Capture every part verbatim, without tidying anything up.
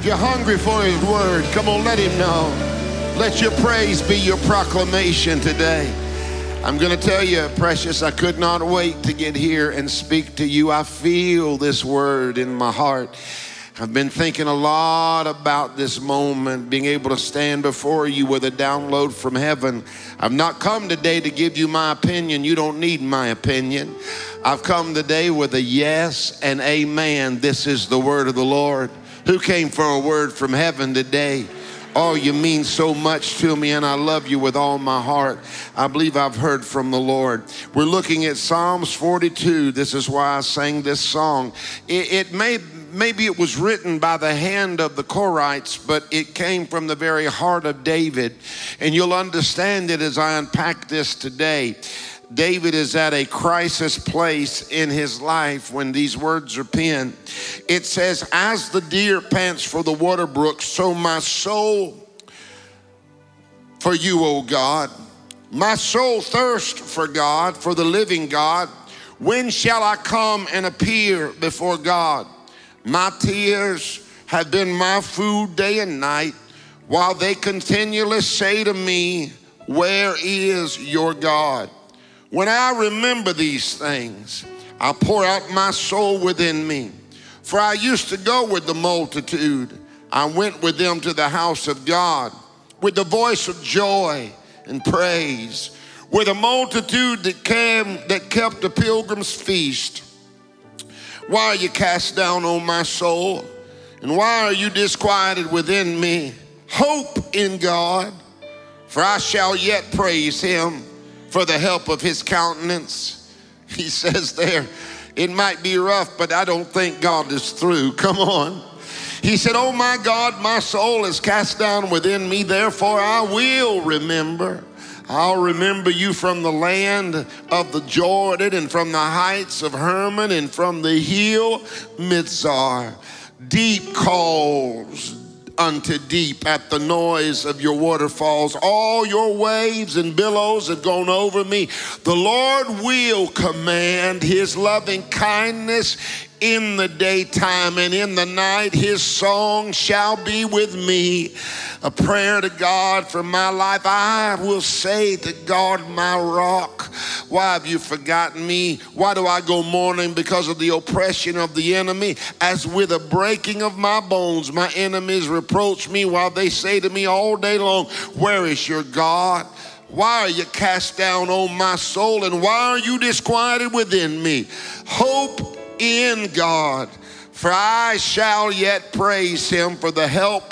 you're hungry for his word, come on, let him know. Let your praise be your proclamation today. I'm going to tell you, precious, I could not wait to get here and speak to you. I feel this word in my heart. I've been thinking a lot about this moment, being able to stand before you with a download from heaven. I've not come today to give you my opinion. You don't need my opinion. I've come today with a yes and amen. This is the word of the Lord. Who came for a word from heaven today? Oh, you mean so much to me, and I love you with all my heart. I believe I've heard from the Lord. We're looking at Psalms forty-two. This is why I sang this song. It, it may, maybe it was written by the hand of the Korites, but it came from the very heart of David. And you'll understand it as I unpack this today. David is at a crisis place in his life when these words are penned. It says, as the deer pants for the water brook, so my soul for you, O God. My soul thirsts for God, for the living God. When shall I come and appear before God? My tears have been my food day and night, while they continually say to me, where is your God? When I remember these things, I pour out my soul within me. For I used to go with the multitude. I went with them to the house of God with the voice of joy and praise, with a multitude that came, that kept the pilgrim's feast. Why are you cast down, O my soul? And why are you disquieted within me? Hope in God, for I shall yet praise him for the help of his countenance. He says there, it might be rough, but I don't think God is through. Come on. He said, oh my God, my soul is cast down within me. Therefore I will remember. I'll remember you from the land of the Jordan, and from the heights of Hermon, and from the hill Mizar. Deep calls unto deep at the noise of your waterfalls. All your waves and billows have gone over me. The Lord will command his loving kindness in the daytime, and in the night his song shall be with me. A prayer to God for my life. I will say to God, my rock, why have you forgotten me? Why do I go mourning because of the oppression of the enemy? As with a breaking of my bones, my enemies reproach me, while they say to me all day long, where is your God? Why are you cast down, O my soul? And why are you disquieted within me? Hope in God, for I shall yet praise him for the help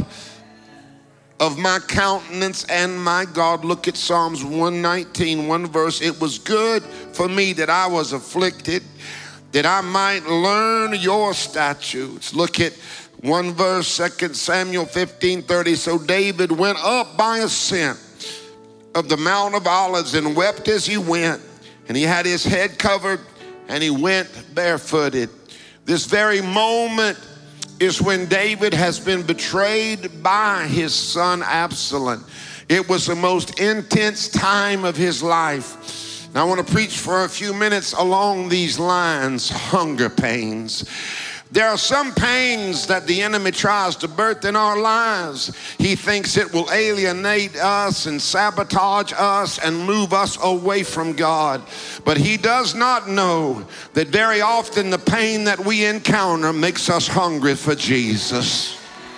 of my countenance and my God. Look at Psalms one nineteen, one verse. It was good for me that I was afflicted, that I might learn your statutes. Look at one verse, Second Samuel fifteen thirty. So David went up by ascent of the Mount of Olives and wept as he went, and he had his head covered, and he went barefooted. This very moment is when David has been betrayed by his son Absalom. It was the most intense time of his life. Now I want to preach for a few minutes along these lines, hunger pains. There are some pains that the enemy tries to birth in our lives. He thinks it will alienate us and sabotage us and move us away from God. But he does not know that very often the pain that we encounter makes us hungry for Jesus.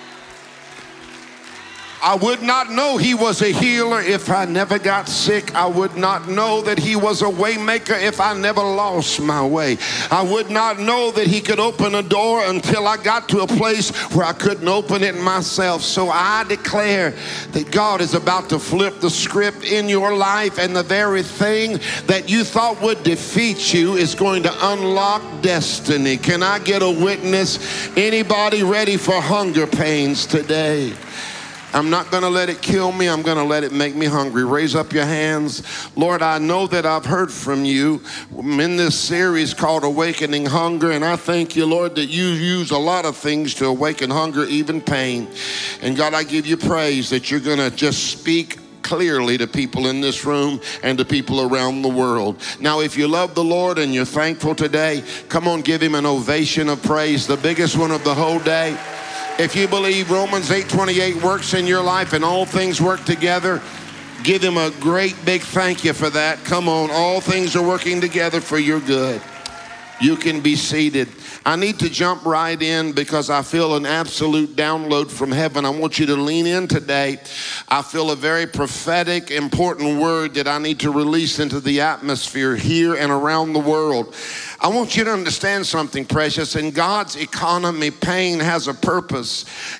I would not know he was a healer if I never got sick. I would not know that he was a way maker if I never lost my way. I would not know that he could open a door until I got to a place where I couldn't open it myself. So I declare that God is about to flip the script in your life, and the very thing that you thought would defeat you is going to unlock destiny. Can I get a witness? Anybody ready for hunger pains today? I'm not going to let it kill me. I'm going to let it make me hungry. Raise up your hands. Lord, I know that I've heard from you in this series called Awakening Hunger, and I thank you, Lord, that you use a lot of things to awaken hunger, even pain. And God, I give you praise that you're going to just speak clearly to people in this room and to people around the world. Now, if you love the Lord and you're thankful today, come on, give him an ovation of praise, the biggest one of the whole day. If you believe Romans eight twenty-eight works in your life and all things work together, give him a great big thank you for that. Come on, all things are working together for your good. You can be seated. I need to jump right in because I feel an absolute download from heaven. I want you to lean in today. I feel a very prophetic, important word that I need to release into the atmosphere here and around the world. I want you to understand something, precious. In God's economy, pain has a purpose.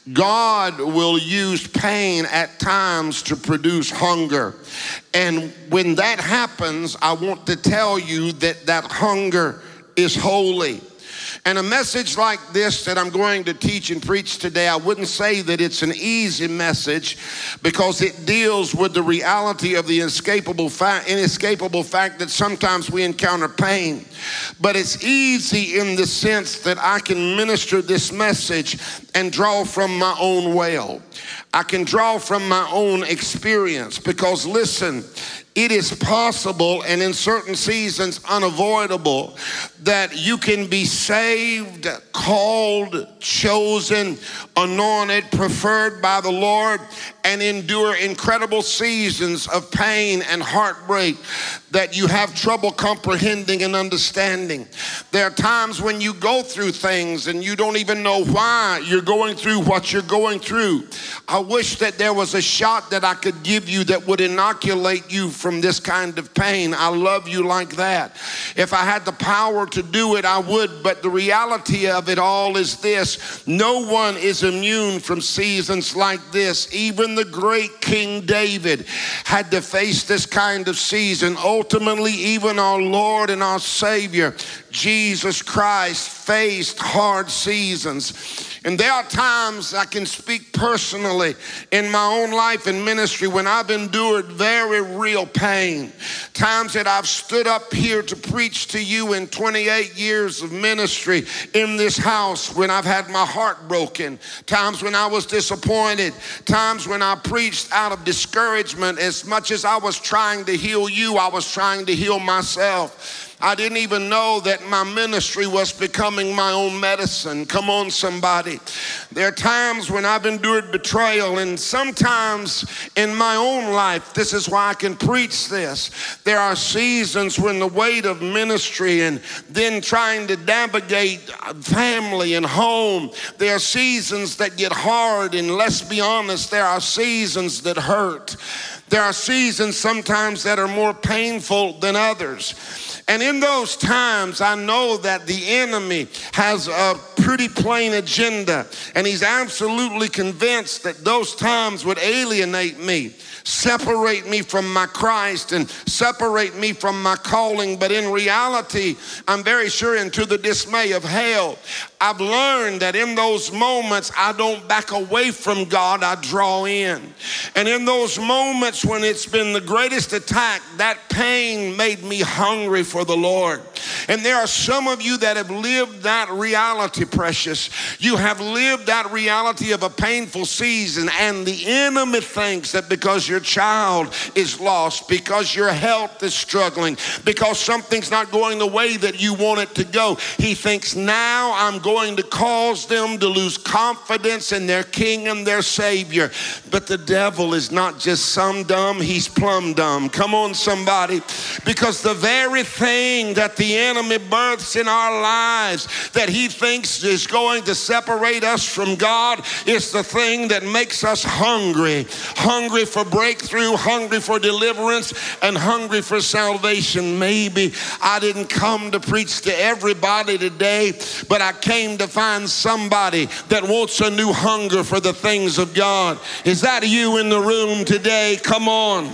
God will use pain at times to produce hunger. And when that happens, I want to tell you that that hunger is holy. And a message like this that I'm going to teach and preach today, I wouldn't say that it's an easy message because it deals with the reality of the inescapable fact, inescapable fact that sometimes we encounter pain. But it's easy in the sense that I can minister this message and draw from my own well. I can draw from my own experience because listen, it is possible and in certain seasons unavoidable that you can be saved, called, chosen, anointed, preferred by the Lord and endure incredible seasons of pain and heartbreak that you have trouble comprehending and understanding. There are times when you go through things and you don't even know why you're going through what you're going through. I wish that there was a shot that I could give you that would inoculate you from this kind of pain. I love you like that. If I had the power to do it, I would, but the reality of it all is this: no one is immune from seasons like this. Even the great King David had to face this kind of season. Ultimately, even our Lord and our Savior, Jesus Christ, faced hard seasons. And there are times I can speak personally in my own life and ministry when I've endured very real pain. Times that I've stood up here to preach to you in twenty-eight years of ministry in this house when I've had my heart broken. Times when I was disappointed. Times when I preached out of discouragement. As much as I was trying to heal you, I was trying to heal myself. I didn't even know that my ministry was becoming my own medicine. Come on, somebody. There are times when I've endured betrayal, and sometimes in my own life, this is why I can preach this. There are seasons when the weight of ministry and then trying to navigate family and home, there are seasons that get hard, and let's be honest, there are seasons that hurt. There are seasons sometimes that are more painful than others. And in those times, I know that the enemy has a pretty plain agenda, and he's absolutely convinced that those times would alienate me, separate me from my Christ and separate me from my calling. But in reality, I'm very sure, and to the dismay of hell, I've learned that in those moments, I don't back away from God, I draw in. And in those moments when it's been the greatest attack, that pain made me hungry for the Lord. And there are some of you that have lived that reality, precious. You have lived that reality of a painful season, and the enemy thinks that because your child is lost, because your health is struggling, because something's not going the way that you want it to go, he thinks, now I'm going to cause them to lose confidence in their King and their Savior. But the devil is not just some dumb, he's plumb dumb. Come on, somebody. Because the very thing that the enemy births in our lives that he thinks is going to separate us from God is the thing that makes us hungry. Hungry for breakthrough, hungry for deliverance, and hungry for salvation. Maybe I didn't come to preach to everybody today, but I came to find somebody that wants a new hunger for the things of God. Is that you in the room today? Come on.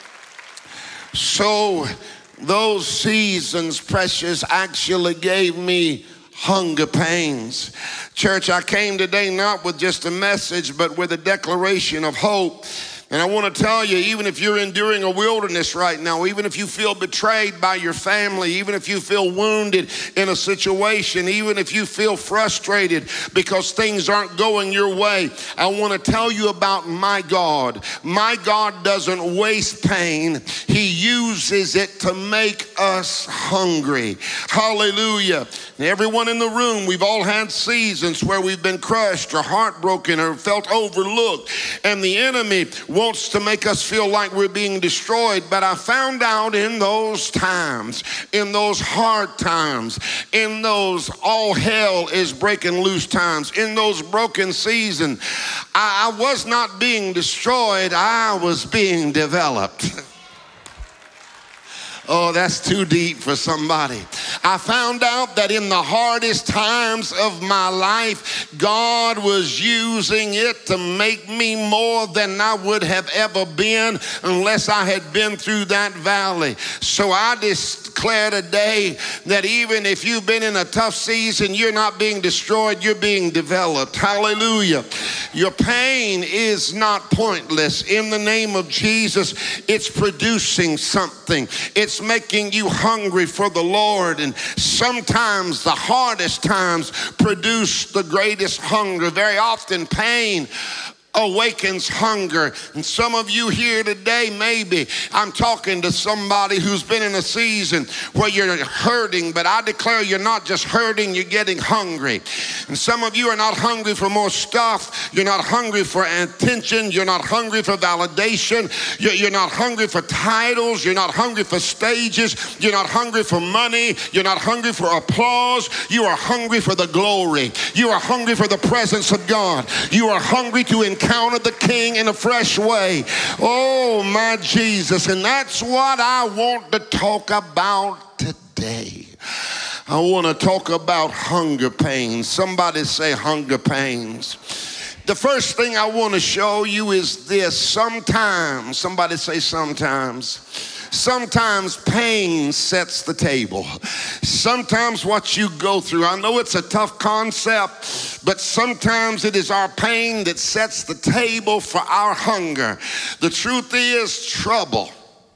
So those seasons, precious, actually gave me hunger pains. Church, I came today not with just a message, but with a declaration of hope. And I want to tell you, even if you're enduring a wilderness right now, even if you feel betrayed by your family, even if you feel wounded in a situation, even if you feel frustrated because things aren't going your way, I want to tell you about my God. My God doesn't waste pain. He uses it to make us hungry. Hallelujah. And everyone in the room, we've all had seasons where we've been crushed or heartbroken or felt overlooked, and the enemy wants to make us feel like we're being destroyed. But I found out in those times, in those hard times, in those all hell is breaking loose times, in those broken seasons, I, I was not being destroyed, I was being developed. Oh, that's too deep for somebody. I found out that in the hardest times of my life, God was using it to make me more than I would have ever been unless I had been through that valley. So I declare today that even if you've been in a tough season, you're not being destroyed, you're being developed. Hallelujah. Your pain is not pointless. In the name of Jesus, it's producing something. It's making you hungry for the Lord. And sometimes the hardest times produce the greatest hunger. Very often pain awakens hunger. And some of you here today, maybe I'm talking to somebody who's been in a season where you're hurting, but I declare you're not just hurting, you're getting hungry. And some of you are not hungry for more stuff. You're not hungry for attention. You're not hungry for validation. You're, you're not hungry for titles. You're not hungry for stages. You're not hungry for money. You're not hungry for applause. You are hungry for the glory. You are hungry for the presence of God. You are hungry to encounter Encounter the King in a fresh way. Oh, my Jesus. And that's what I want to talk about today. I want to talk about hunger pains. Somebody say hunger pains. The first thing I want to show you is this. Sometimes, somebody say sometimes. Sometimes pain sets the table. Sometimes what you go through, I know it's a tough concept, but sometimes it is our pain that sets the table for our hunger. The truth is, trouble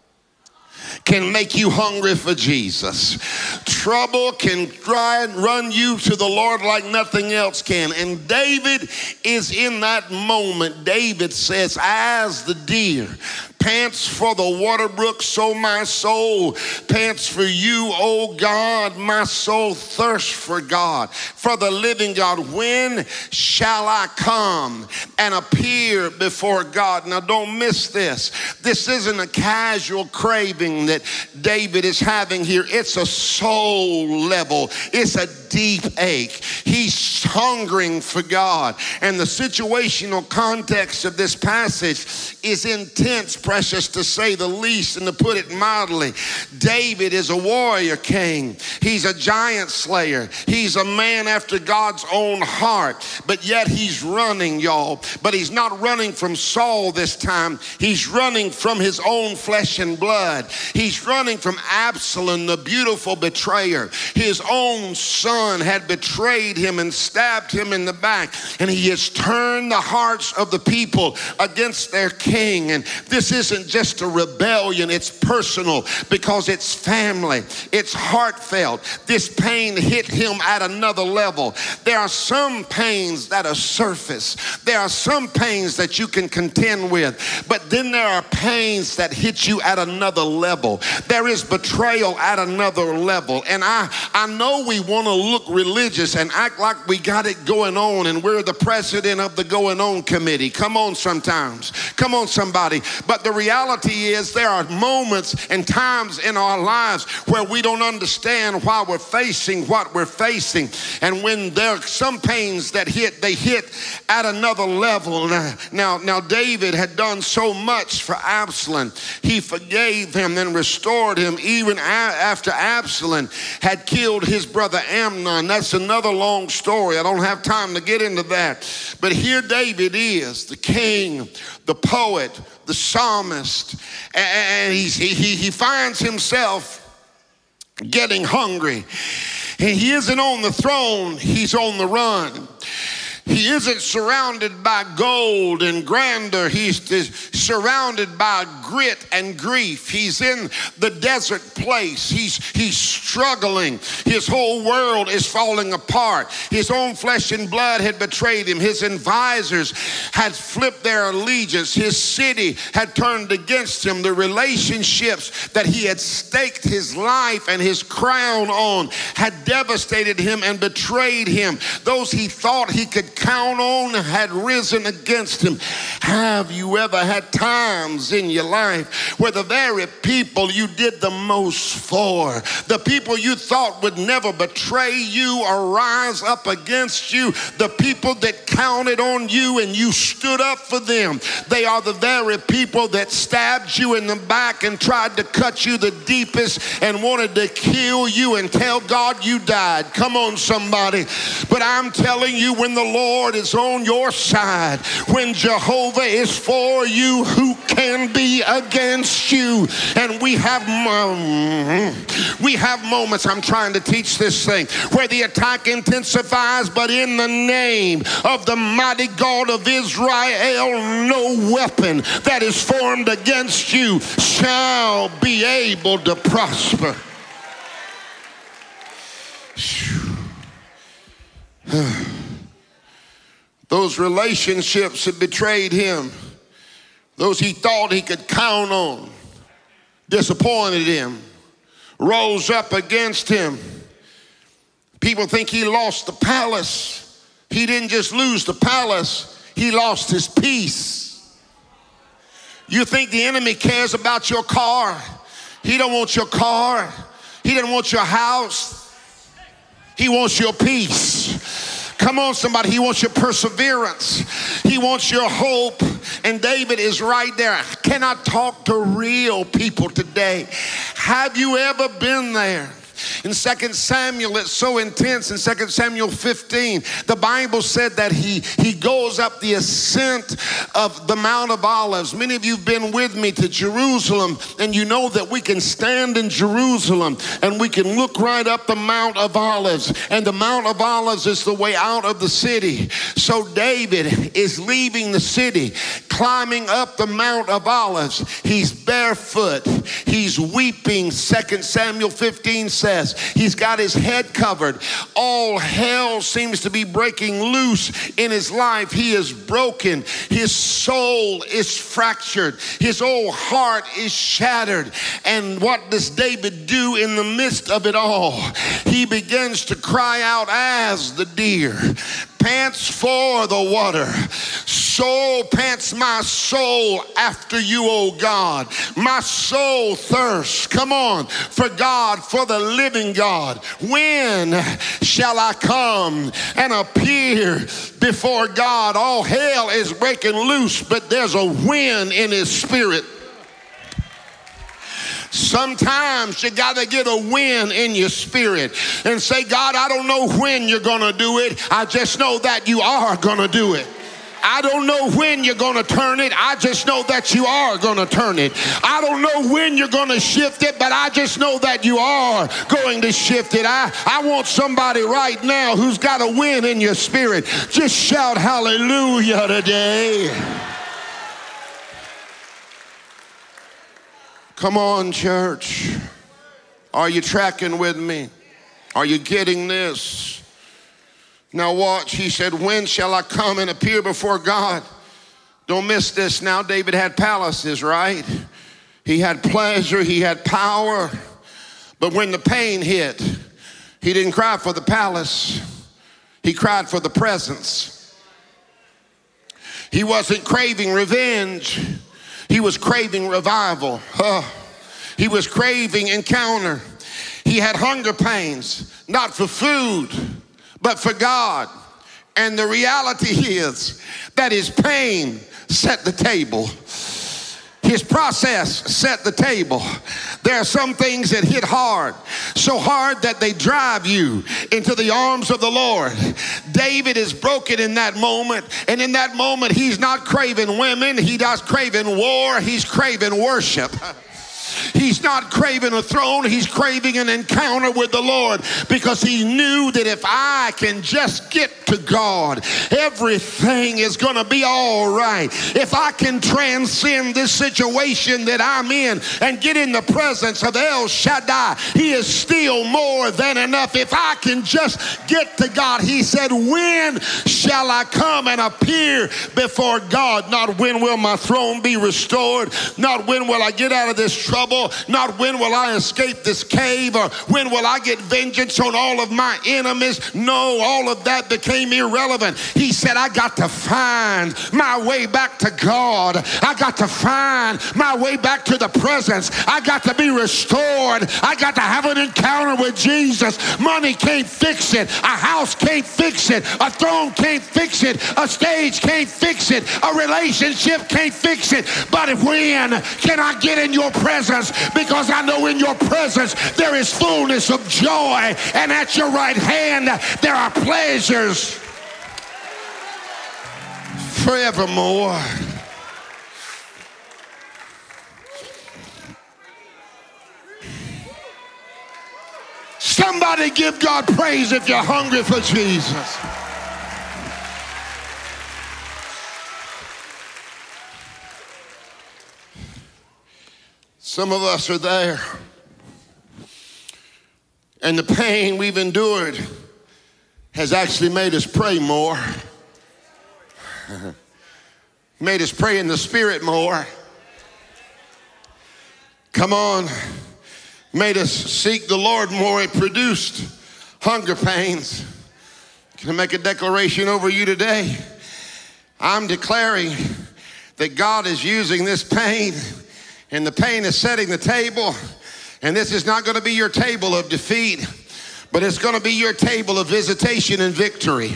can make you hungry for Jesus. Trouble can try and run you to the Lord like nothing else can. And David is in that moment. David says, as the deer pants for the water brook, so my soul pants for you, O God. My soul thirsts for God, for the living God. When shall I come and appear before God? Now don't miss this. This isn't a casual craving that David is having here. It's a soul level. It's a deep ache. He's hungering for God. And the situational context of this passage is intense, precious to say the least, and to put it mildly. David is a warrior king. He's a giant slayer. He's a man after God's own heart. But yet he's running, y'all. But he's not running from Saul this time. He's running from his own flesh and blood. He's running from Absalom, the beautiful betrayer. His own son had betrayed him and stabbed him in the back. And he has turned the hearts of the people against their king. And this isn't just a rebellion, it's personal because it's family, it's heartfelt. This pain hit him at another level. There are some pains that are surface. There are some pains that you can contend with, but then there are pains that hit you at another level. There is betrayal at another level. And I, I know we want to look religious and act like we got it going on and we're the president of the going on committee. Come on sometimes. Come on somebody. But the reality is there are moments and times in our lives where we don't understand why we're facing what we're facing. And when there are some pains that hit, they hit at another level. Now, now David had done so much for Absalom. He forgave him and restored him even after Absalom had killed his brother Amnon. That's another long story. I don't have time to get into that. But here David is, the king, the poet, the psalmist, and he's, he, he finds himself getting hungry. And he isn't on the throne, he's on the run. He isn't surrounded by gold and grandeur. He's surrounded by grit and grief. He's in the desert place. He's, he's struggling. His whole world is falling apart. His own flesh and blood had betrayed him. His advisors had flipped their allegiance. His city had turned against him. The relationships that he had staked his life and his crown on had devastated him and betrayed him. Those he thought he could count on had risen against him. Have you ever had times in your life where the very people you did the most for, the people you thought would never betray you or rise up against you, the people that counted on you and you stood up for them, they are the very people that stabbed you in the back and tried to cut you the deepest and wanted to kill you and tell God you died. Come on, somebody. But I'm telling you, when the Lord is on your side, when Jehovah is for you, who can be against you? And we have um, we have moments, I'm trying to teach this thing, where the attack intensifies, but in the name of the mighty God of Israel, no weapon that is formed against you shall be able to prosper. Those relationships had betrayed him. Those he thought he could count on disappointed him, rose up against him. People think he lost the palace. He didn't just lose the palace, he lost his peace. You think the enemy cares about your car? He don't want your car. He doesn't want your house. He wants your peace. Come on, somebody. He wants your perseverance. He wants your hope. And David is right there. Can I talk to real people today? Have you ever been there? In Second Samuel, it's so intense. In Second Samuel fifteen, the Bible said that he, he goes up the ascent of the Mount of Olives. Many of you have been with me to Jerusalem, and you know that we can stand in Jerusalem and we can look right up the Mount of Olives. And the Mount of Olives is the way out of the city. So David is leaving the city, climbing up the Mount of Olives. He's barefoot. He's weeping. Second Samuel fifteen says he's got his head covered. All hell seems to be breaking loose in his life. He is broken. His soul is fractured. His whole heart is shattered. And what does David do in the midst of it all? He begins to cry out as the deer pants for the water. So pants my soul after you, O God. My soul thirsts, come on, for God, for the living God. When shall I come and appear before God? All hell is breaking loose, but there's a wind in his spirit. Sometimes you got to get a win in your spirit and say, God, I don't know when you're going to do it. I just know that you are going to do it. I don't know when you're going to turn it. I just know that you are going to turn it. I don't know when you're going to shift it, but I just know that you are going to shift it. I, I want somebody right now who's got a win in your spirit. Just shout hallelujah today. Come on, church. Are you tracking with me? Are you getting this? Now watch, he said, when shall I come and appear before God? Don't miss this now. David had palaces, right? He had pleasure, he had power. But when the pain hit, he didn't cry for the palace. He cried for the presence. He wasn't craving revenge. He was craving revival. Uh, he was craving encounter. He had hunger pains, not for food, but for God. And the reality is that his pain set the table. His process set the table. There are some things that hit hard, so hard that they drive you into the arms of the Lord. David is broken in that moment, and in that moment, he's not craving women. He's not craving war. He's craving worship. He's not craving a throne. He's craving an encounter with the Lord, because he knew that if I can just get to God, everything is going to be all right. If I can transcend this situation that I'm in and get in the presence of El Shaddai, he is still more than enough. If I can just get to God, he said, when shall I come and appear before God? Not when will my throne be restored, not when will I get out of this trouble, not when will I escape this cave, or when will I get vengeance on all of my enemies. No, all of that became irrelevant. He said, I got to find my way back to God. I got to find my way back to the presence. I got to be restored. I got to have an encounter with Jesus. Money can't fix it. A house can't fix it. A throne can't fix it. A stage can't fix it. A relationship can't fix it. But when can I get in your presence? Because I know in your presence there is fullness of joy, and at your right hand there are pleasures forevermore. Somebody give God praise if you're hungry for Jesus. Some of us are there, and the pain we've endured has actually made us pray more, made us pray in the Spirit more. Come on, made us seek the Lord more. It produced hunger pains. Can I make a declaration over you today? I'm declaring that God is using this pain, and the pain is setting the table. And this is not going to be your table of defeat, but it's going to be your table of visitation and victory.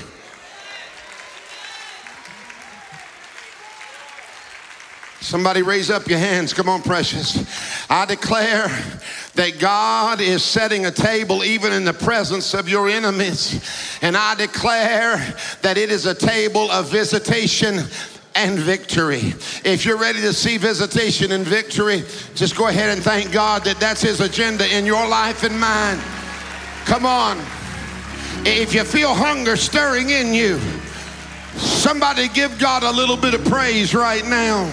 Somebody raise up your hands. Come on, precious. I declare that God is setting a table even in the presence of your enemies. And I declare that it is a table of visitation and victory. If you're ready to see visitation and victory, just go ahead and thank God that that's his agenda in your life and mine. Come on. If you feel hunger stirring in you, somebody give God a little bit of praise right now.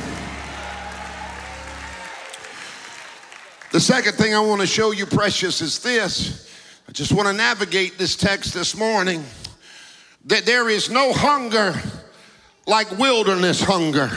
The second thing I want to show you, precious, is this. I just want to navigate this text this morning. That there is no hunger like wilderness hunger.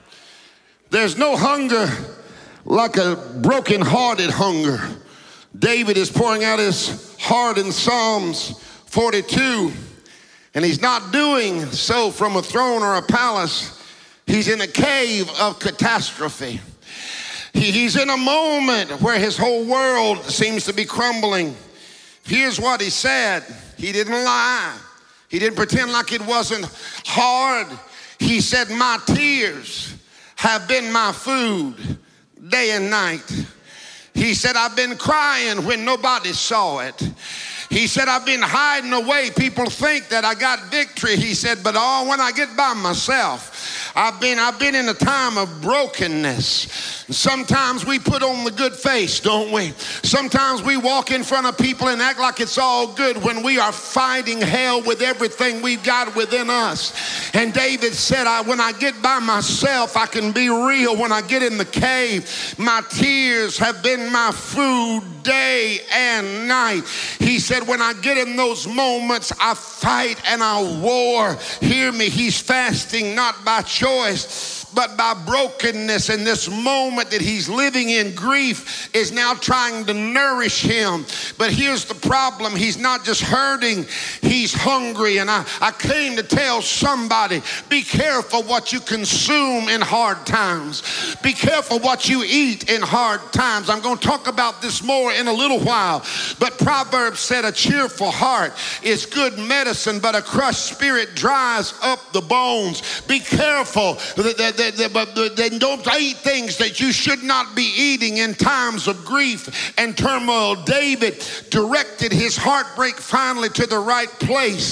There's no hunger like a broken-hearted hunger. David is pouring out his heart in Psalms forty-two, and he's not doing so from a throne or a palace. He's in a cave of catastrophe. He, he's in a moment where his whole world seems to be crumbling. Here's what he said. He didn't lie. He didn't pretend like it wasn't hard. He said, my tears have been my food day and night. He said, I've been crying when nobody saw it. He said, I've been hiding away. People think that I got victory. He said, but oh, when I get by myself, I've been, I've been in a time of brokenness. Sometimes we put on the good face, don't we? Sometimes we walk in front of people and act like it's all good when we are fighting hell with everything we've got within us. And David said, I, when I get by myself, I can be real. When I get in the cave, my tears have been my food day and night. He said, when I get in those moments, I fight and I war. Hear me, he's fasting not by choice, but by brokenness. And this moment that he's living in, grief is now trying to nourish him. But here's the problem. He's not just hurting, he's hungry. And I, I came to tell somebody, be careful what you consume in hard times. Be careful what you eat in hard times. I'm going to talk about this more in a little while. But Proverbs said a cheerful heart is good medicine, but a crushed spirit dries up the bones. Be careful that, that, that, that, that don't eat things that you should not be eating in times of grief and turmoil. David directed his heartbreak finally to the right place.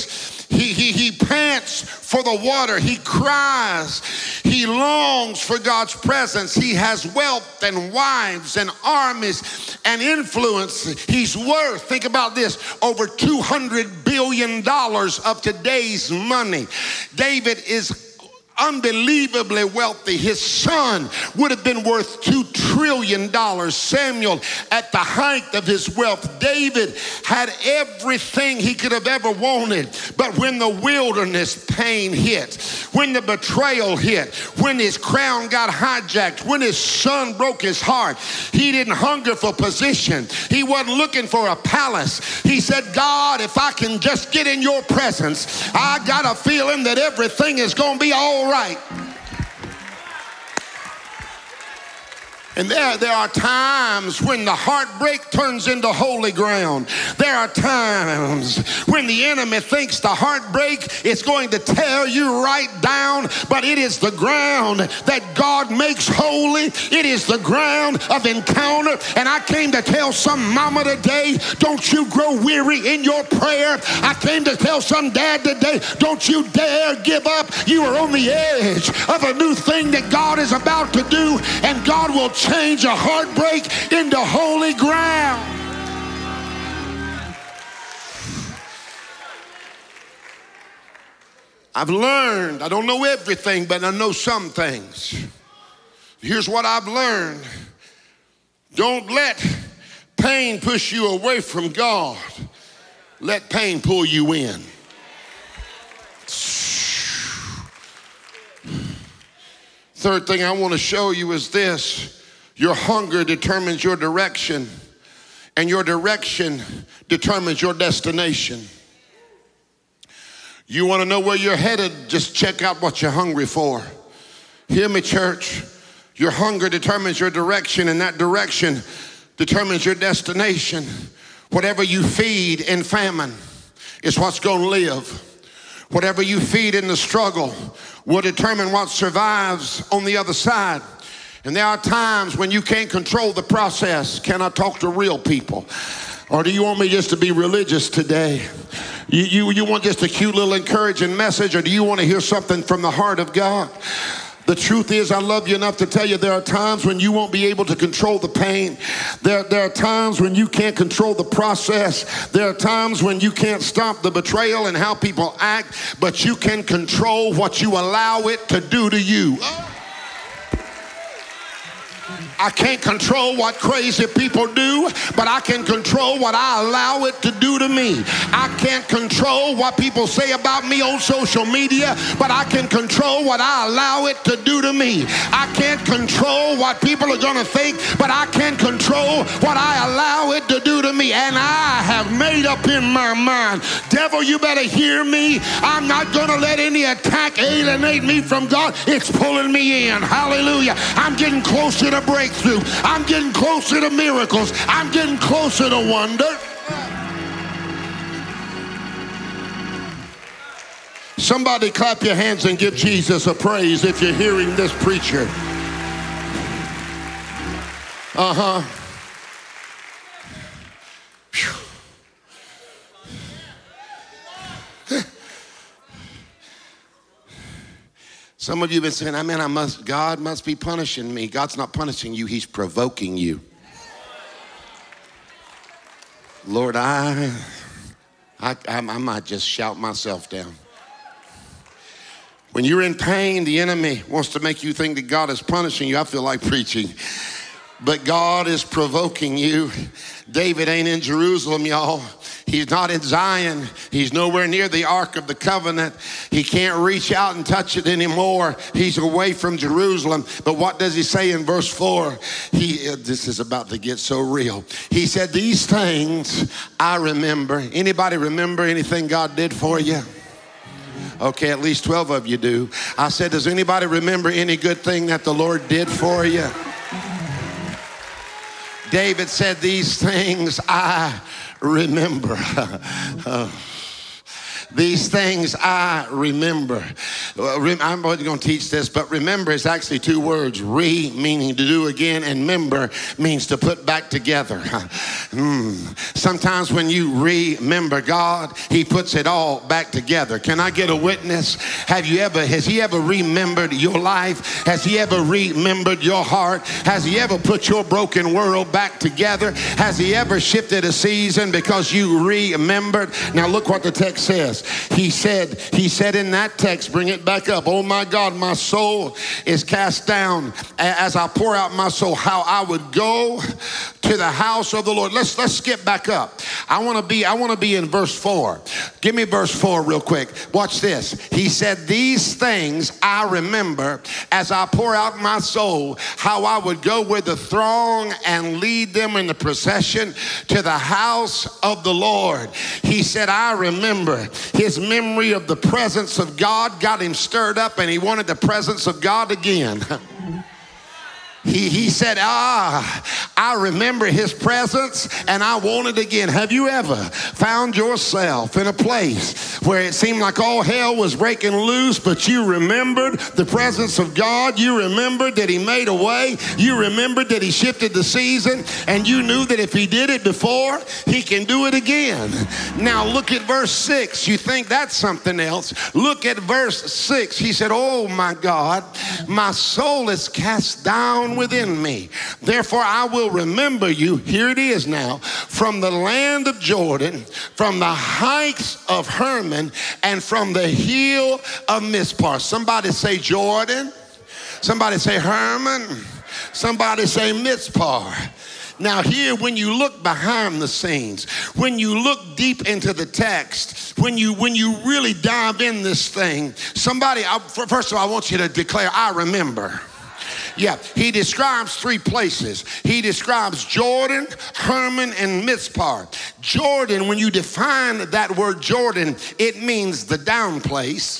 He, he, he pants for the water. He cries. He longs for God's presence. He has wealth and wives and armies and influence. He's worth, think about this, over two hundred billion dollars of today's money. David is unbelievably wealthy. His son would have been worth two trillion dollars. Samuel, at the height of his wealth, David had everything he could have ever wanted. But when the wilderness pain hit, when the betrayal hit, when his crown got hijacked, when his son broke his heart, he didn't hunger for position. He wasn't looking for a palace. He said, God, if I can just get in your presence, I got a feeling that everything is going to be all right. And there, there are times when the heartbreak turns into holy ground. There are times when the enemy thinks the heartbreak is going to tear you right down, but it is the ground that God makes holy. It is the ground of encounter. And I came to tell some mama today, don't you grow weary in your prayer. I came to tell some dad today, don't you dare give up. You are on the edge of a new thing that God is about to do, and God will change a heartbreak into holy ground. I've learned, I don't know everything, but I know some things. Here's what I've learned. Don't let pain push you away from God. Let pain pull you in. Third thing I want to show you is this. Your hunger determines your direction, and your direction determines your destination. You want to know where you're headed? Just check out what you're hungry for. Hear me, church. Your hunger determines your direction, and that direction determines your destination. Whatever you feed in famine is what's going to live. Whatever you feed in the struggle will determine what survives on the other side. And there are times when you can't control the process. Can I talk to real people? Or do you want me just to be religious today? You, you, you want just a cute little encouraging message, or do you want to hear something from the heart of God? The truth is, I love you enough to tell you there are times when you won't be able to control the pain. There, there are times when you can't control the process. There are times when you can't stop the betrayal and how people act, but you can control what you allow it to do to you. I can't control what crazy people do, but I can control what I allow it to do to me. I can't control what people say about me on social media, but I can control what I allow it to do to me. I can't control what people are going to think, but I can control what I allow it to do to me. And I have made up in my mind, devil, you better hear me. I'm not going to let any attack alienate me from God. It's pulling me in. Hallelujah. I'm getting closer to breakthrough. I'm getting closer to miracles. I'm getting closer to wonder. Somebody clap your hands and give Jesus a praise if you're hearing this preacher. Uh-huh. Some of you have been saying, I mean, I must, God must be punishing me. God's not punishing you. He's provoking you. Lord, I, I, I might just shout myself down. When you're in pain, the enemy wants to make you think that God is punishing you. I feel like preaching. But God is provoking you. David ain't in Jerusalem, y'all. He's not in Zion. He's nowhere near the Ark of the Covenant. He can't reach out and touch it anymore. He's away from Jerusalem. But what does he say in verse four? He, uh, this is about to get so real. He said, these things I remember. Anybody remember anything God did for you? Okay, at least twelve of you do. I said, does anybody remember any good thing that the Lord did for you? David said, these things I remember. uh, These things I remember. I'm going to teach this, but remember is actually two words. Re, meaning to do again, and member means to put back together. Mm. Sometimes when you remember God, he puts it all back together. Can I get a witness? Have you ever, has he ever remembered your life? Has he ever remembered your heart? Has he ever put your broken world back together? Has he ever shifted a season because you remembered? Now look what the text says. He said, he said in that text, bring it back up. Oh my God, my soul is cast down as I pour out my soul, how I would go to the house of the Lord. Let's let's skip back up. I want to be I want to be in verse four. Give me verse four real quick. Watch this. He said, these things I remember as I pour out my soul, how I would go with the throng and lead them in the procession to the house of the Lord. He said, I remember. His memory of the presence of God got him stirred up, and he wanted the presence of God again. He, he said, ah, I remember his presence and I want it again. Have you ever found yourself in a place where it seemed like all hell was breaking loose, but you remembered the presence of God? You remembered that he made a way. You remembered that he shifted the season, and you knew that if he did it before, he can do it again. Now look at verse six. You think that's something else. Look at verse six. He said, oh my God, my soul is cast down within me. Therefore I will remember you. Here it is now. From the land of Jordan, from the heights of Hermon, and from the hill of Mizpar. Somebody say Jordan. Somebody say Hermon. Somebody say Mizpar. Now here, when you look behind the scenes, when you look deep into the text, when you when you really dive in this thing, somebody, I, first of all, I want you to declare, I remember. Yeah, he describes three places. He describes Jordan, Hermon, and Mizpar. Jordan, when you define that word Jordan, it means the down place.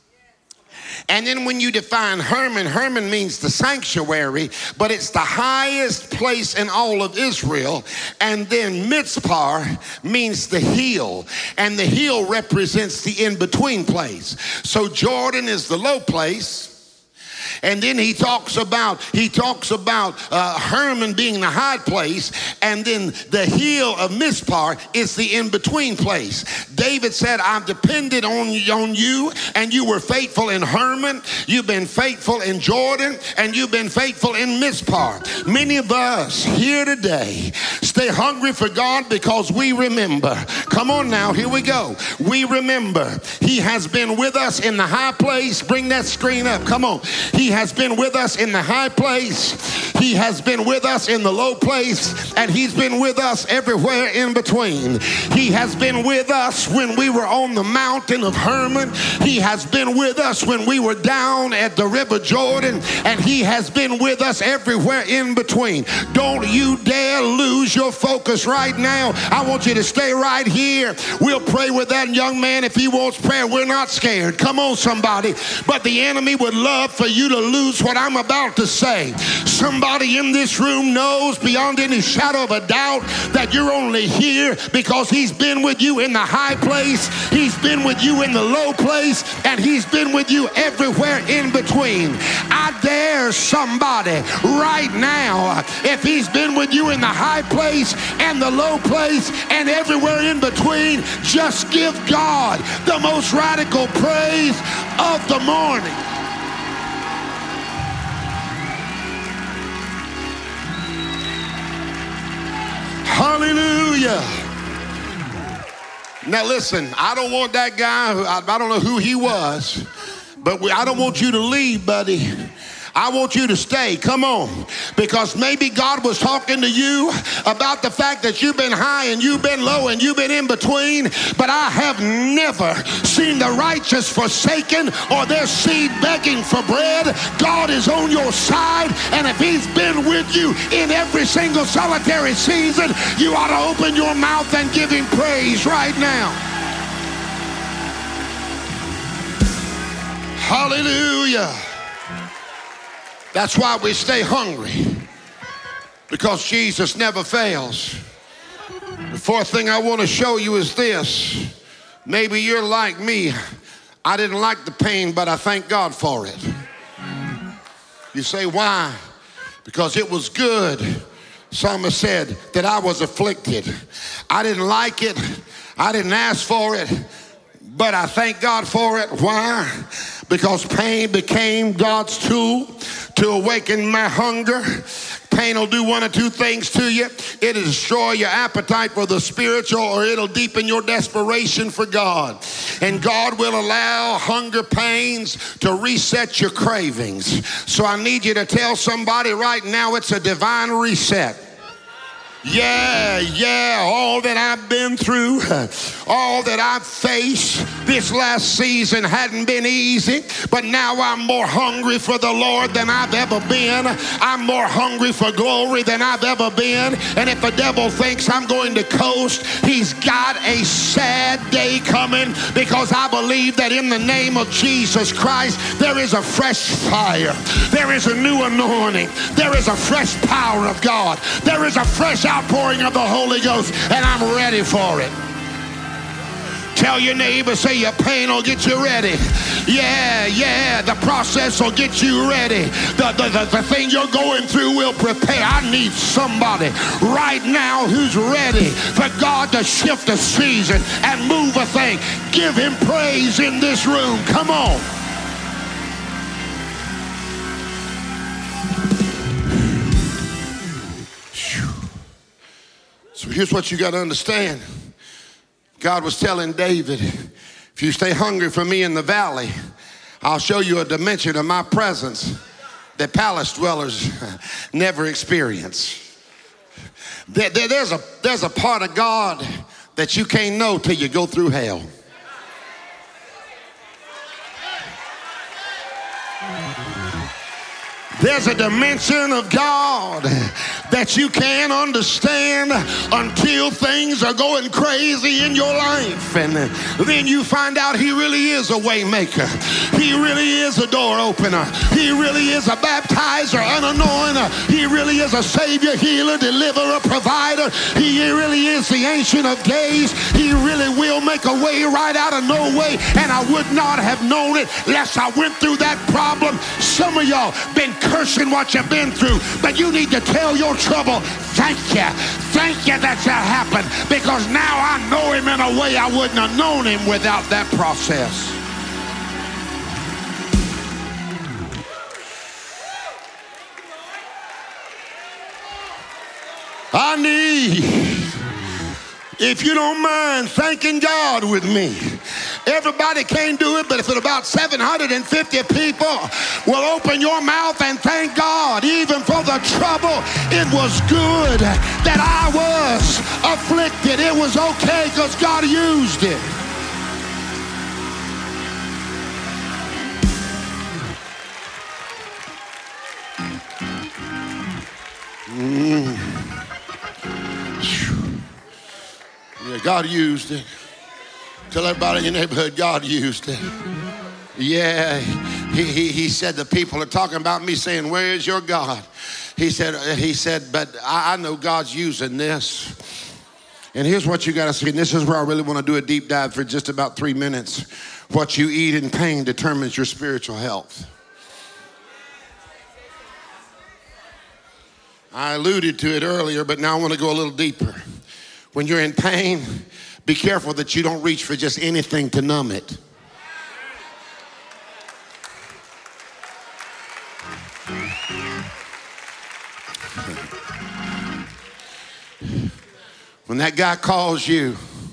And then when you define Hermon, Hermon means the sanctuary, but it's the highest place in all of Israel. And then Mizpar means the hill, and the hill represents the in-between place. So Jordan is the low place. And then he talks about, he talks about uh, Hermon being the high place, and then the hill of Mizpar is the in-between place. David said, I've depended on, on you, and you were faithful in Hermon, you've been faithful in Jordan, and you've been faithful in Mizpar. Many of us here today stay hungry for God because we remember. Come on now, here we go. We remember. He has been with us in the high place. Bring that screen up. Come on. He has been with us in the high place. He has been with us in the low place, and he's been with us everywhere in between. He has been with us when we were on the mountain of Hermon. He has been with us when we were down at the river Jordan, and he has been with us everywhere in between. Don't you dare lose your focus right now. I want you to stay right here. We'll pray with that young man if he wants prayer. We're not scared. Come on, somebody. But the enemy would love for you to lose what I'm about to say. Somebody in this room knows beyond any shadow of a doubt that you're only here because he's been with you in the high place, he's been with you in the low place, and he's been with you everywhere in between. I dare somebody right now, if he's been with you in the high place and the low place and everywhere in between, just give God the most radical praise of the morning. Hallelujah. Now listen, I don't want that guy, I, I don't know who he was, but we, I don't want you to leave, buddy. I want you to stay. Come on. Because maybe God was talking to you about the fact that you've been high and you've been low and you've been in between. But I have never seen the righteous forsaken or their seed begging for bread. God is on your side. And if he's been with you in every single solitary season, you ought to open your mouth and give him praise right now. Hallelujah. That's why we stay hungry, because Jesus never fails. The fourth thing I want to show you is this. Maybe you're like me. I didn't like the pain, but I thank God for it. You say, why? Because it was good. Psalmist said that I was afflicted. I didn't like it. I didn't ask for it, but I thank God for it. Why? Because pain became God's tool to awaken my hunger. Pain will do one or two things to you. It'll destroy your appetite for the spiritual, or it'll deepen your desperation for God. And God will allow hunger pains to reset your cravings. So I need you to tell somebody right now, it's a divine reset. Yeah, yeah, all that I've been through, all that I've faced this last season hadn't been easy, but now I'm more hungry for the Lord than I've ever been. I'm more hungry for glory than I've ever been. And if the devil thinks I'm going to coast, he's got a sad day coming, because I believe that in the name of Jesus Christ, there is a fresh fire. There is a new anointing. There is a fresh power of God. There is a fresh outpouring of the Holy Ghost, and I'm ready for it. Tell your neighbor, say your pain will get you ready. Yeah, yeah, the process will get you ready. The, the, the, the thing you're going through will prepare. I need somebody right now who's ready for God to shift a season and move a thing. Give him praise in this room. Come on. So here's what you got to understand. God was telling David, if you stay hungry for me in the valley, I'll show you a dimension of my presence that palace dwellers never experience. There, there, there's, a, there's a part of God that you can't know till you go through hell. There's a dimension of God that you can't understand until things are going crazy in your life. And then you find out he really is a way maker. He really is a door opener. He really is a baptizer, an anointer. He really is a savior, healer, deliverer, provider. He really is the ancient of days. He really will make a way right out of no way. And I would not have known it lest I went through that problem. Some of y'all been cursing what you've been through, but you need to tell your trouble, thank you, thank you that that happened, because now I know him in a way I wouldn't have known him without that process. I need, if you don't mind, thanking God with me. Everybody can't do it, but if about seven hundred fifty people will open your mouth and thank God even for the trouble, it was good that I was afflicted. It was okay because God used it. Mm. Yeah, God used it. Tell everybody in your neighborhood, God used it. Yeah, he, he, he said the people are talking about me saying, where is your God? He said, he said, but I, I know God's using this. And here's what you got to see. And this is where I really want to do a deep dive for just about three minutes. What you eat in pain determines your spiritual health. I alluded to it earlier, but now I want to go a little deeper. When you're in pain, be careful that you don't reach for just anything to numb it. When that guy calls you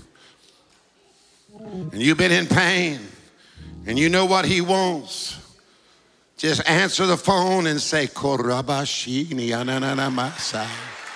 and you've been in pain and you know what he wants, just answer the phone and say, Korabashini ananamasa.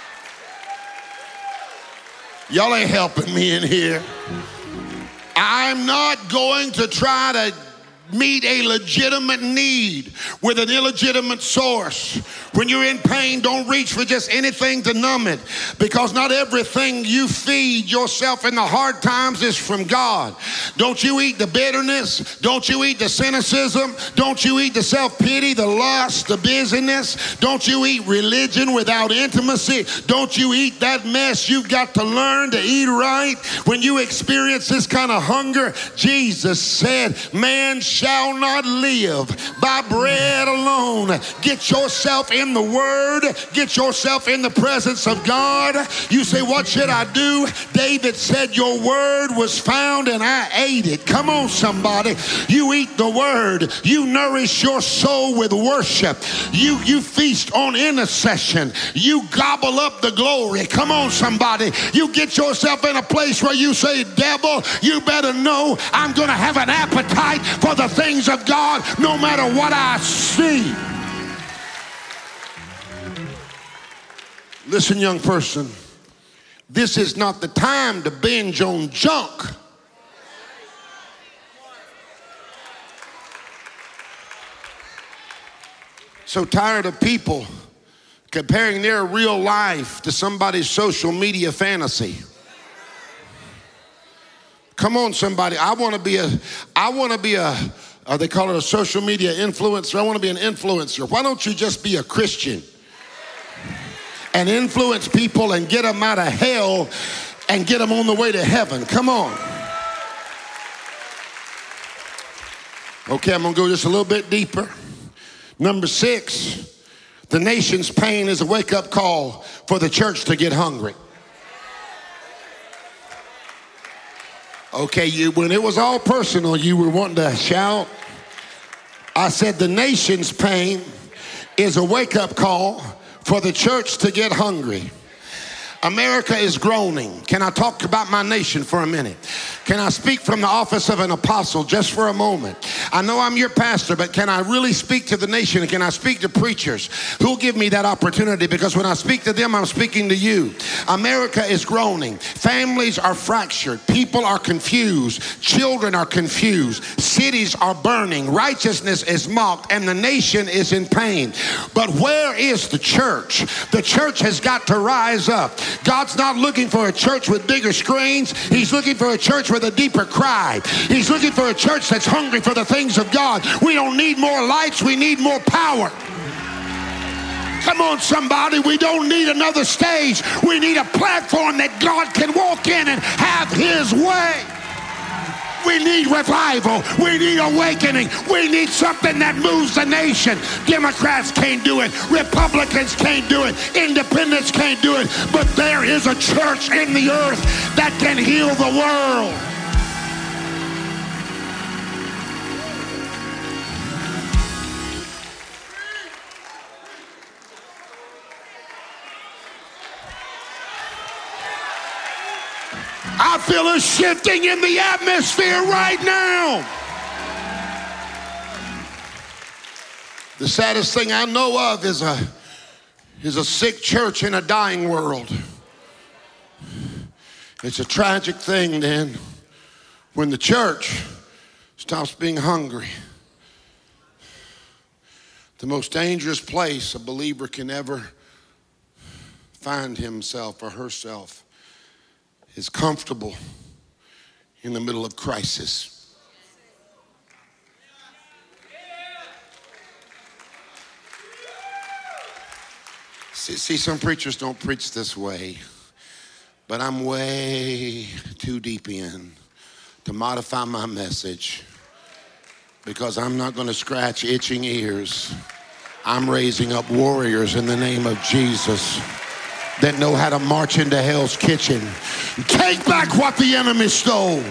Y'all ain't helping me in here. I'm not going to try to meet a legitimate need with an illegitimate source. When you're in pain, don't reach for just anything to numb it, because not everything you feed yourself in the hard times is from God. Don't you eat the bitterness. Don't you eat the cynicism. Don't you eat the self-pity, the lust, the busyness. Don't you eat religion without intimacy. Don't you eat that mess. You've got to learn to eat right. When you experience this kind of hunger, Jesus said, man shall not live by bread alone. Get yourself in the Word. Get yourself in the presence of God. You say, what should I do? David said, your Word was found and I ate it. Come on, somebody. You eat the Word. You nourish your soul with worship. You, you feast on intercession. You gobble up the glory. Come on, somebody. You get yourself in a place where you say, devil, you better know I'm going to have an appetite for the things of God no matter what I see. Listen, young person, this is not the time to binge on junk. So tired of people comparing their real life to somebody's social media fantasy. Come on, somebody. I want to be a, I want to be a, uh, they call it a social media influencer. I want to be an influencer. Why don't you just be a Christian and influence people and get them out of hell and get them on the way to heaven? Come on. Okay, I'm going to go just a little bit deeper. Number six, the nation's pain is a wake-up call for the church to get hungry. Okay, you, when it was all personal, you were wanting to shout. I said the nation's pain is a wake-up call for the church to get hungry. America is groaning. Can I talk about my nation for a minute? Can I speak from the office of an apostle just for a moment? I know I'm your pastor, but can I really speak to the nation? Can I speak to preachers? Who'll give me that opportunity? Because when I speak to them, I'm speaking to you. America is groaning. Families are fractured. People are confused. Children are confused. Cities are burning. Righteousness is mocked, and the nation is in pain. But where is the church? The church has got to rise up. God's not looking for a church with bigger screens. He's looking for a church with a deeper cry. He's looking for a church that's hungry for the things of God. We don't need more lights. We need more power. Come on, somebody. We don't need another stage. We need a platform that God can walk in and have his way. We need revival. We need awakening. We need something that moves the nation. Democrats can't do it. Republicans can't do it. Independents can't do it. But there is a church in the earth that can heal the world. I feel a shifting in the atmosphere right now. The saddest thing I know of is a, is a sick church in a dying world. It's a tragic thing then when the church stops being hungry. The most dangerous place a believer can ever find himself or herself is comfortable in the middle of crisis. See, see, some preachers don't preach this way, but I'm way too deep in to modify my message because I'm not going to scratch itching ears. I'm raising up warriors in the name of Jesus that know how to march into hell's kitchen. Take back what the enemy stole.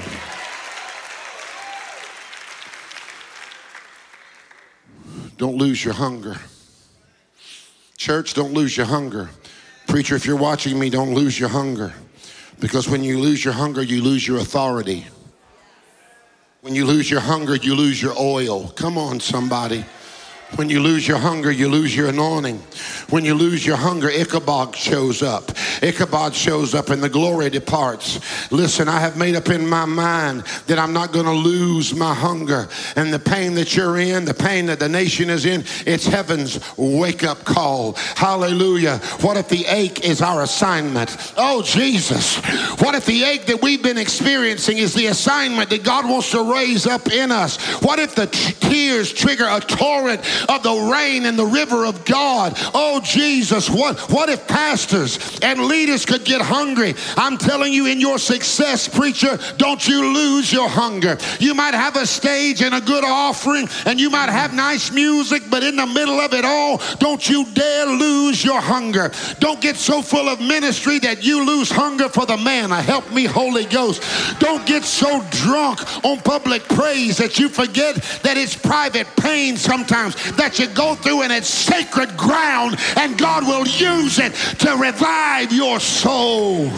Don't lose your hunger. Church, don't lose your hunger. Preacher, if you're watching me, don't lose your hunger. Because when you lose your hunger, you lose your authority. When you lose your hunger, you lose your oil. Come on, somebody. When you lose your hunger, you lose your anointing. When you lose your hunger, Ichabod shows up. Ichabod shows up and the glory departs. Listen, I have made up in my mind that I'm not going to lose my hunger. And the pain that you're in, the pain that the nation is in, it's heaven's wake-up call. Hallelujah. What if the ache is our assignment? Oh, Jesus. What if the ache that we've been experiencing is the assignment that God wants to raise up in us? What if the t- tears trigger a torrent of the rain and the river of God? Oh, Jesus, what, what if pastors and leaders could get hungry? I'm telling you, in your success, preacher, don't you lose your hunger. You might have a stage and a good offering, and you might have nice music, but in the middle of it all, don't you dare lose your hunger. Don't get so full of ministry that you lose hunger for the manna. Help me, Holy Ghost. Don't get so drunk on public praise that you forget that it's private pain sometimes that you go through, and it's sacred ground, and God will use it to revive your soul.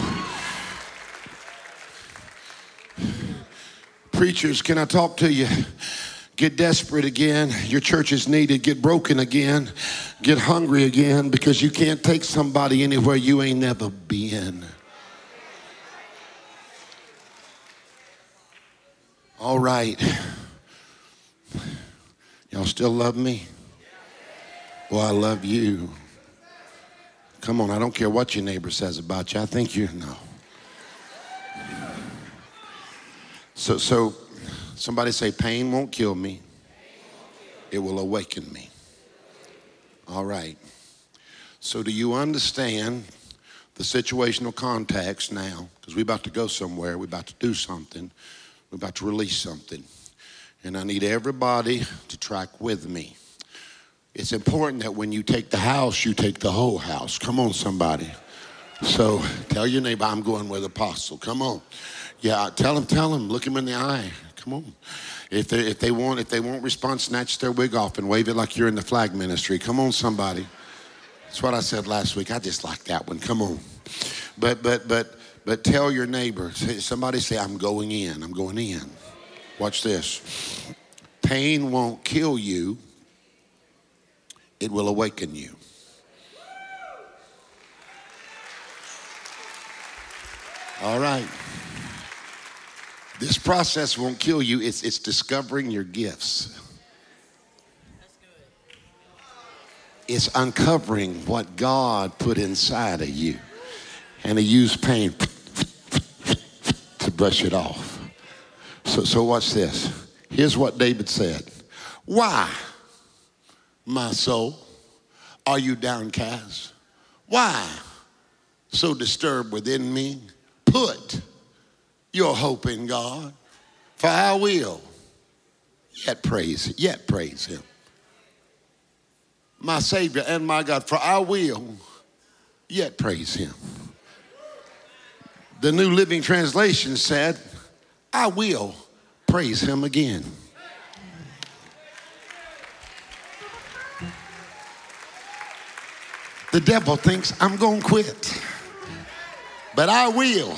Preachers, can I talk to you? Get desperate again. Your church is needed. Get broken again. Get hungry again, because you can't take somebody anywhere you ain't never been. All right. Y'all still love me? Well, I love you. Come on, I don't care what your neighbor says about you. I think you know. So, so somebody say, pain won't kill me. It will awaken me. All right. So do you understand the situational context now? Because we're about to go somewhere. We're about to do something. We're about to release something. And I need everybody to track with me. It's important that when you take the house, you take the whole house. Come on, somebody. So tell your neighbor, I'm going with Apostle. Come on. Yeah, tell him, tell him. Look him in the eye. Come on. If they, if they won't, if they won't respond, snatch their wig off and wave it like you're in the flag ministry. Come on, somebody. That's what I said last week. I just like that one. Come on. But, but, but, but tell your neighbor. Somebody say, I'm going in. I'm going in. Watch this. Pain won't kill you. It will awaken you. All right. This process won't kill you. It's, it's discovering your gifts. It's uncovering what God put inside of you. And he used pain to brush it off. So, so watch this. Here's what David said. Why, my soul, are you downcast? Why so disturbed within me? Put your hope in God, for I will yet praise, yet praise him. My Savior and my God, for I will yet praise him. The New Living Translation said, I will praise him again. The devil thinks I'm going to quit, but I will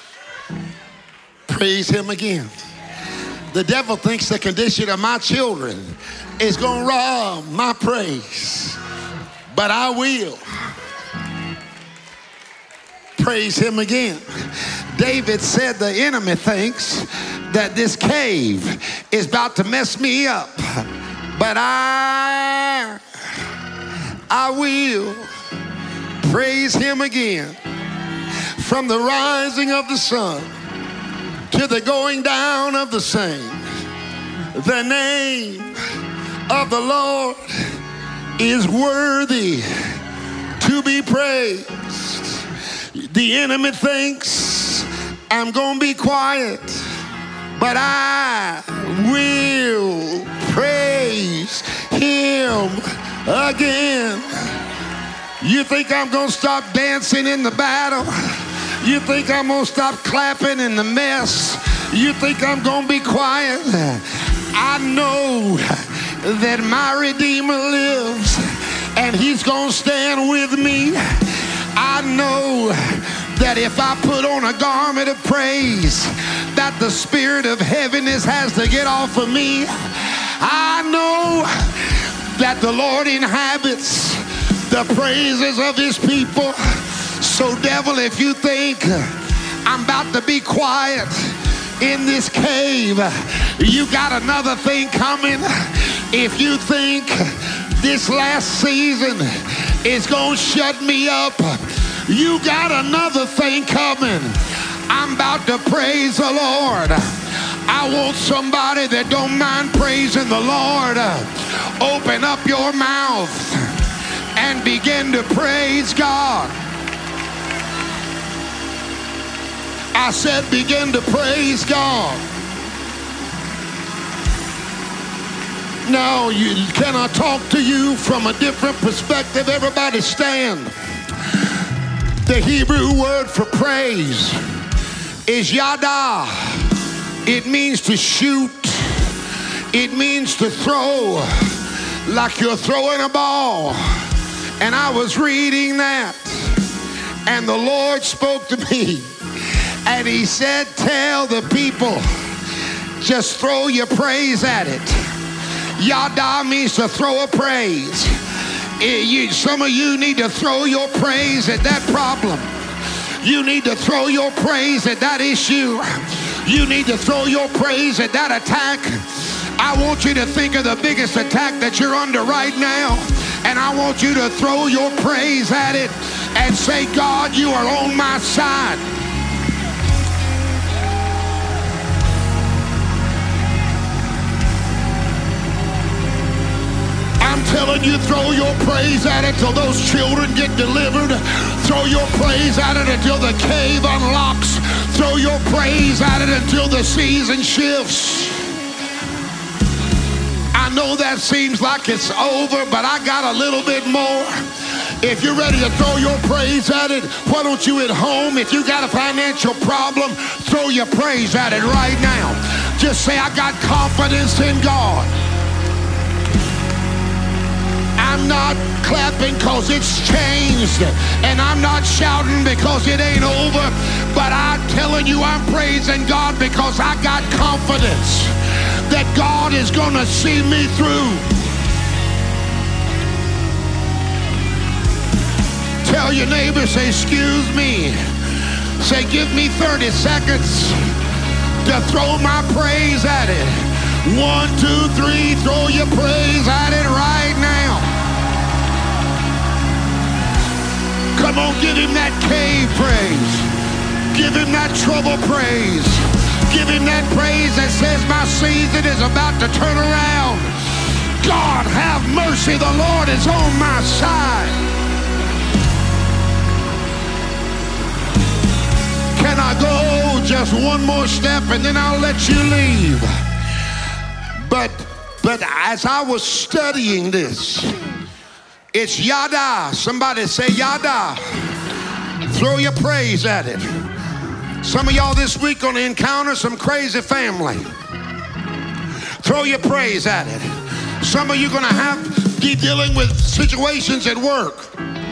praise him again. The devil thinks the condition of my children is going to rob my praise, but I will praise him again. David said the enemy thinks that this cave is about to mess me up, but I, I will praise him again. From the rising of the sun to the going down of the same, the name of the Lord is worthy to be praised. The enemy thinks I'm going to be quiet, but I will praise him again. You think I'm going to stop dancing in the battle? You think I'm going to stop clapping in the mess? You think I'm going to be quiet? I know that my Redeemer lives, and he's going to stand with me. I know that if I put on a garment of praise, that the spirit of heaviness has to get off of me. I know that the Lord inhabits the praises of his people. So devil, if you think I'm about to be quiet in this cave, you got another thing coming. If you think this last season is gonna shut me up, you got another thing coming. I'm about to praise the Lord. I want somebody that don't mind praising the Lord. Open up your mouth and begin to praise God. I said begin to praise God. Now, you, can I talk to you from a different perspective? Everybody stand. The Hebrew word for praise is yada. It means to shoot. It means to throw, like you're throwing a ball. And I was reading that, and the Lord spoke to me, and he said, tell the people, just throw your praise at it. Yada means to throw a praise. It, you, some of you need to throw your praise at that problem. You need to throw your praise at that issue. You need to throw your praise at that attack. I want you to think of the biggest attack that you're under right now, and I want you to throw your praise at it and say, God, you are on my side. I'm telling you, throw your praise at it till those children get delivered. Throw your praise at it until the cave unlocks. Throw your praise at it until the season shifts. I know that seems like it's over, but I got a little bit more. If you're ready to throw your praise at it, why don't you at home, if you got a financial problem, throw your praise at it right now. Just say, I got confidence in God. I'm not clapping because it's changed, and I'm not shouting because it ain't over, but I'm telling you I'm praising God because I got confidence that God is going to see me through. Tell your neighbor, say, excuse me. Say, give me thirty seconds to throw my praise at it. One, two, three, throw your praise at it right now. Come on, give him that cave praise. Give him that trouble praise. Give him that praise that says my season is about to turn around. God, have mercy. The Lord is on my side. Can I go just one more step and then I'll let you leave? But, but as I was studying this, it's yada. Somebody say yada. Throw your praise at it. Some of y'all this week gonna encounter some crazy family. Throw your praise at it. Some of you gonna have be dealing with situations at work.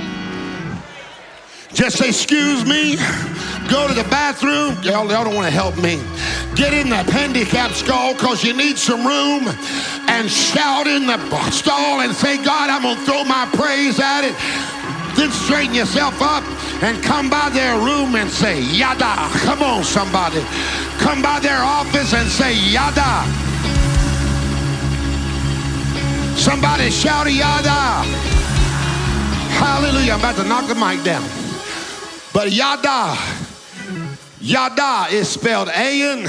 Just say, excuse me, go to the bathroom. Y'all, y'all don't want to help me. Get in the handicap stall because you need some room, and shout in the stall and say, God, I'm going to throw my praise at it. Then straighten yourself up and come by their room and say, yada. Come on, somebody. Come by their office and say, yada. Somebody shout yada. Hallelujah. I'm about to knock the mic down. But yada, yada is spelled ayin,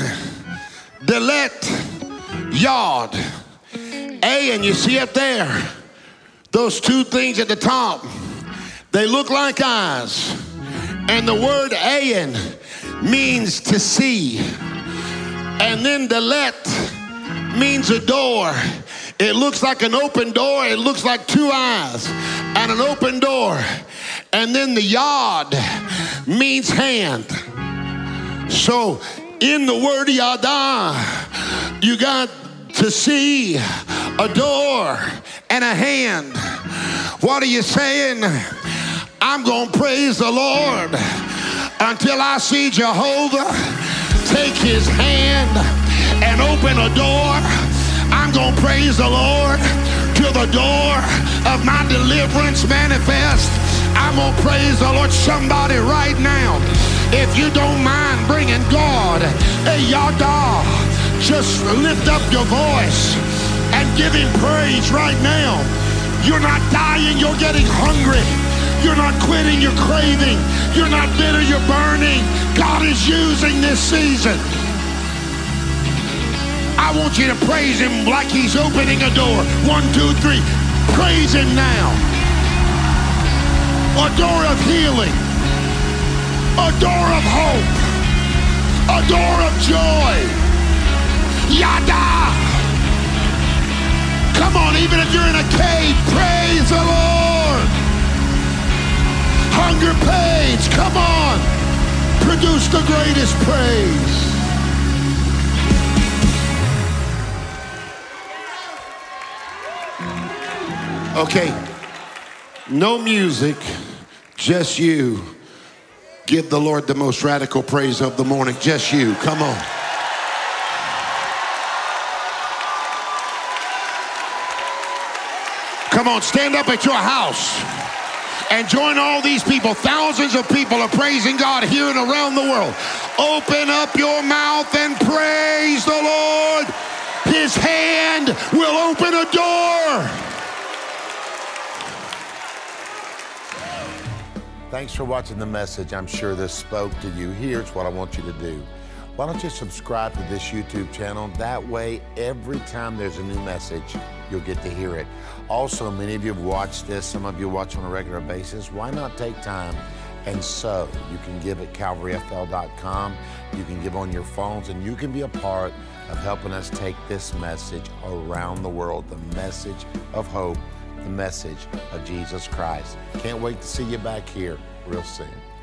delet, yod. Ayin, you see it there? Those two things at the top, they look like eyes. And the word ayin means to see. And then delet means a door. It looks like an open door. It looks like two eyes and an open door. And then the yod means hand. So in the word yada, you got to see a door and a hand. What are you saying? I'm going to praise the Lord until I see Jehovah take his hand and open a door. I'm going to praise the Lord to till the door of my deliverance manifests. I'm gonna praise the Lord. Somebody right now, if you don't mind bringing God a yada, just lift up your voice and give him praise right now. You're not dying, you're getting hungry. You're not quitting, you're craving. You're not bitter, you're burning. God is using this season. I want you to praise him like he's opening a door. One, two, three. Praise him now. A door of healing. A door of hope. A door of joy. Yada. Come on, even if you're in a cave, praise the Lord. Hunger pains, come on. Produce the greatest praise. Okay, no music, just you. Give the Lord the most radical praise of the morning. Just you, come on. Come on, stand up at your house and join all these people. Thousands of people are praising God here and around the world. Open up your mouth and praise the Lord. His hand will open a door. Thanks for watching the message. I'm sure this spoke to you. Here's what I want you to do. Why don't you subscribe to this YouTube channel? That way, every time there's a new message, you'll get to hear it. Also, many of you have watched this. Some of you watch on a regular basis. Why not take time and sow? You can give at calvary f l dot com. You can give on your phones, and you can be a part of helping us take this message around the world, the message of hope, the message of Jesus Christ. Can't wait to see you back here real soon.